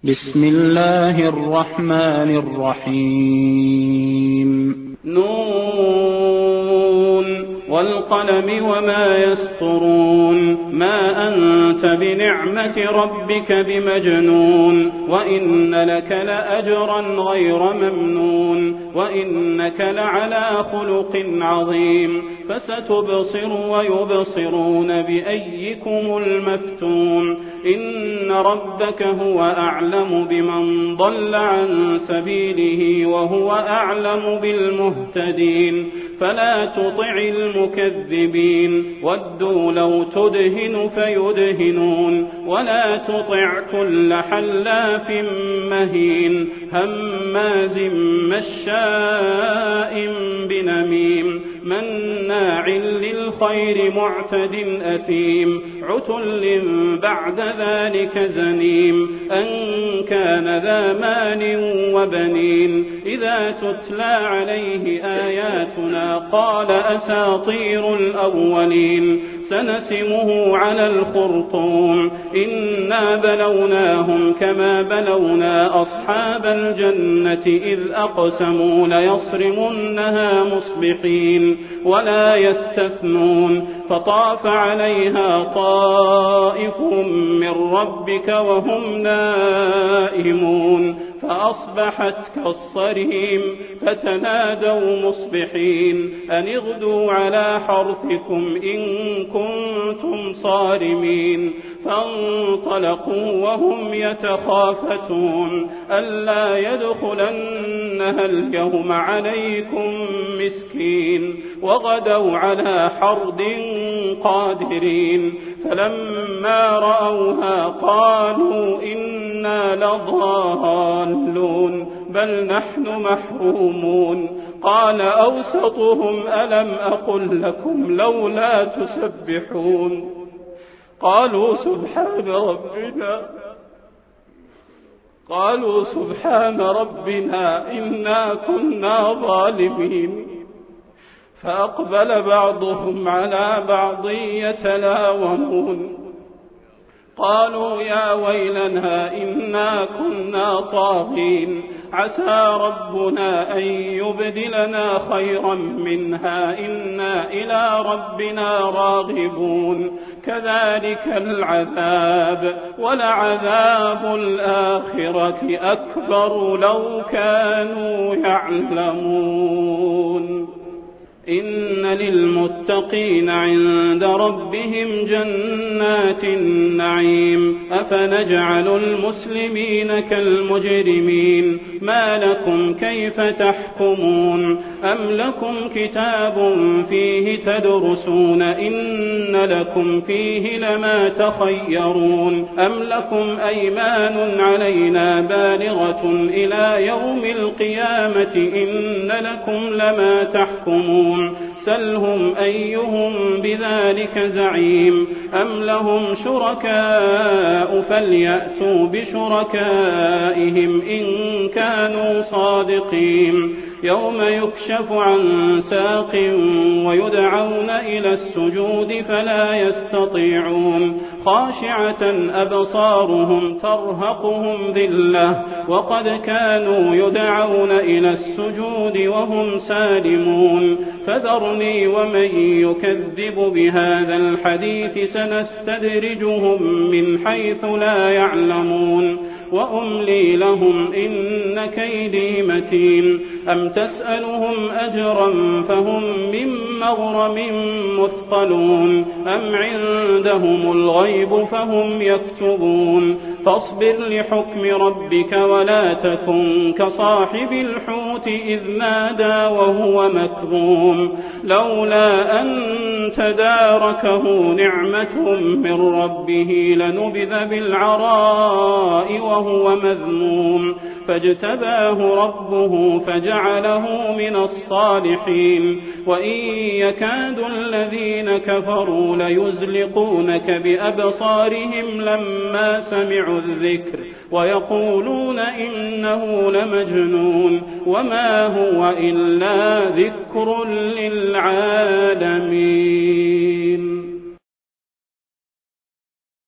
بسم الله الرحمن الرحيم نون والقلم وما يسطرون ما أنت بنعمة ربك بمجنون وإن لك لأجرا غير ممنون وإنك لعلى خلق عظيم فستبصر ويبصرون بأيكم المفتون إن ربك هو أعلم بمن ضل عن سبيله وهو أعلم بالمهتدين فلا تطع المكذبين ودوا لو تدهن فيدهنون ولا تطع كل حلاف مهين هماز مشاء بنميم مناع للخير معتد أثيم عتل بعد ذلك زنيم أن كان ذا مال وبنين إذا تتلى عليه آياتنا قال أساطير الأولين سنسمه على الخرطوم إنا بلوناهم كما بلونا أصحاب الجنة إذ أقسموا ليصرمنها مصبحين ولا يستثنون فطاف عليها طائف من ربك وهم نائمون فأصبحت كالصريم فتنادوا مصبحين أن اغدوا على حرثكم إن كنتم صارمين فانطلقوا وهم يتخافتون ألا يدخلنها اليوم عليكم مسكين وغدوا على حرد قادرين فلما رأوها قالوا إنا لضالون بل نحن محرومون قال أوسطهم ألم أقل لكم لولا تسبحون قالوا سبحان ربنا إنا كنا ظالمين فأقبل بعضهم على بعض يتلاومون قالوا يا ويلنا إنا كنا طاغين عسى ربنا أن يبدلنا خيرا منها إنا إلى ربنا راغبون كذلك العذاب ولعذاب الآخرة أكبر لو كانوا يعلمون إن للمتقين عند ربهم جنات النعيم أفنجعل المسلمين كالمجرمين ما لكم كيف تحكمون أم لكم كتاب فيه تدرسون إن لكم فيه لما تخيرون أم لكم أيمان علينا بالغة إلى يوم القيامة إن لكم لما تحكمون سلهم أيهم بذلك زعيم أم لهم شركاء فليأتوا بشركائهم إن كانوا صادقين يوم يكشف عن ساق ويدعون إلى السجود فلا يستطيعون خاشعة أبصارهم ترهقهم ذلة وقد كانوا يدعون إلى السجود وهم سالمون فذرني ومن يكذب بهذا الحديث سنستدرجهم من حيث لا يعلمون وأملي لهم إن كيدي متين أم تسألهم أجرا فهم من مغرم مثقلون أم عندهم الغيب فهم يكتبون فاصبر لحكم ربك ولا تكن كصاحب الحوت إذ نادى وهو مكظوم لولا أن تداركه نعمة من ربه لنبذ بالعراء وهو مذموم فاجتباه ربه فجعله من الصالحين وإن يكاد الذين كفروا ليزلقونك بأبصارهم لما سمعوا الذكر ويقولون إنه لمجنون وما هو إلا ذكر للعالمين.